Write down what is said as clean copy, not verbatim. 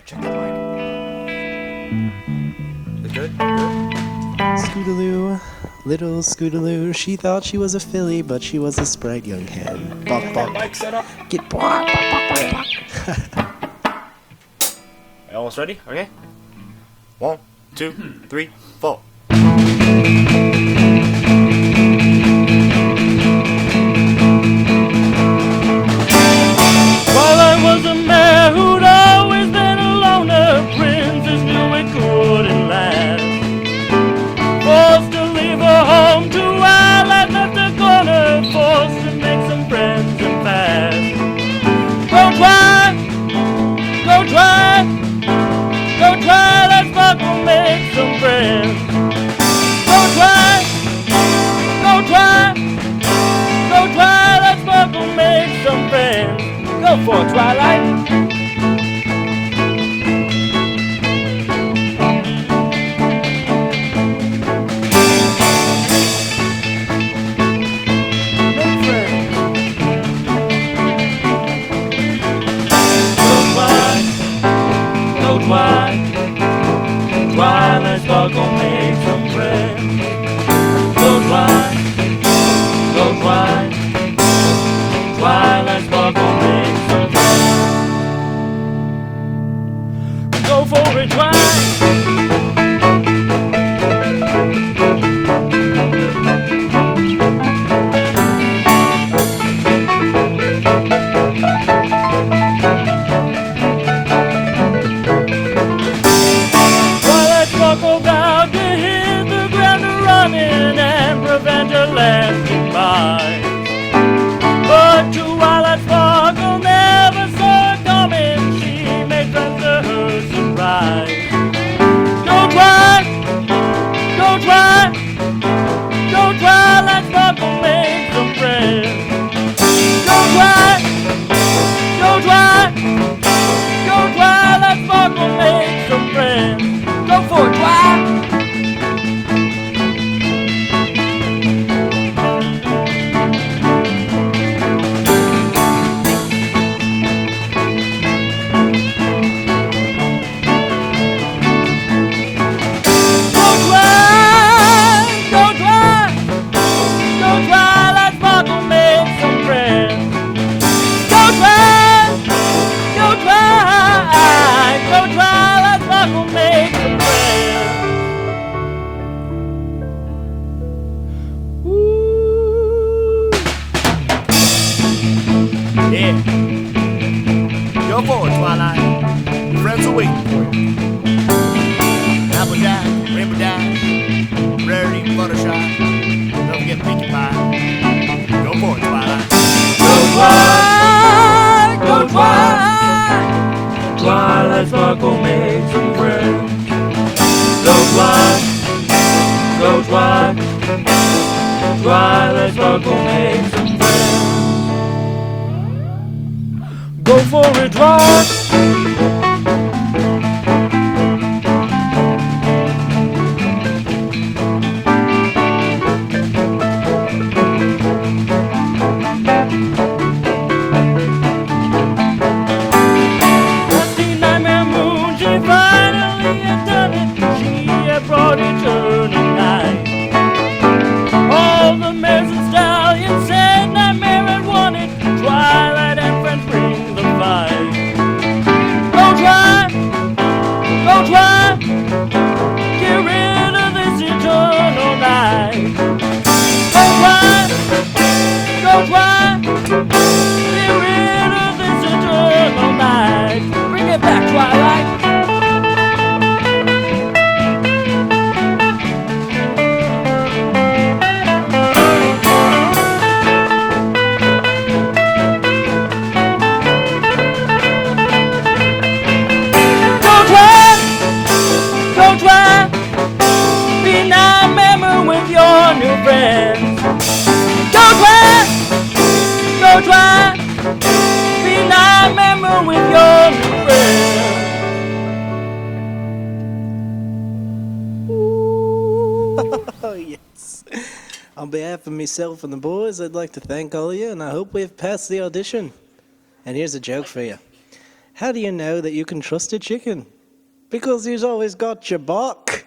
check the mic. Is it good? Scootaloo, little Scootaloo, she thought she was a filly, but she was a sprite young hen. Bok bok. Mic set up. Get bok bok bok bok. Almost ready? Okay. 1, 2, 3, 4. While I was a man who'd always been a loner, princess knew it couldn't last. Forced to leave her home to while I left the corner, forced to make some friends and fast. Go try, let's fuck, we'll make some friends. Go try, let's fuck, we'll make some friends. Go for it, Twilight. Make friends. Go Twilight, let's fuck, we'll make some friends. Go Twilight, let's fuck, we'll make some friends. Go for it, Twilight. Buckle down to hit the ground running and prevent a lasting bite. But Twilight's buckle never saw it coming. She made friends to her surprise. Don't try, let's buckle make some friends. Don't try, let's buckle make some friends. Go for it, Twilight. Let's buckle make some friends. Go try, let's buckle make some friends. Ooh. Yeah. Go forward, Twilight. Your friends are waiting for you. Apple Jack, Rainbow Dash, Rarity, Fluttershy. Don't forget Pinkie Pie. Go forward, Twilight. Go Twilight, let's buckle make some friends. Go Twilight, let's buckle make some friends. Go for it, Twilight. Brought eternal night. All the mares and stallions said Nightmare had won it. Twilight and friends bring the fight. Go try, get rid of this eternal night. Go try, get rid of this eternal night. Bring it back, Twilight. Be Nightmare with your new friends. Go try, be Nightmare with your new friends. Oh, yes. On behalf of myself and the boys, I'd like to thank all of you, and I hope we've passed the audition. And here's a joke for you. How do you know that you can trust a chicken? Because he's always got your back.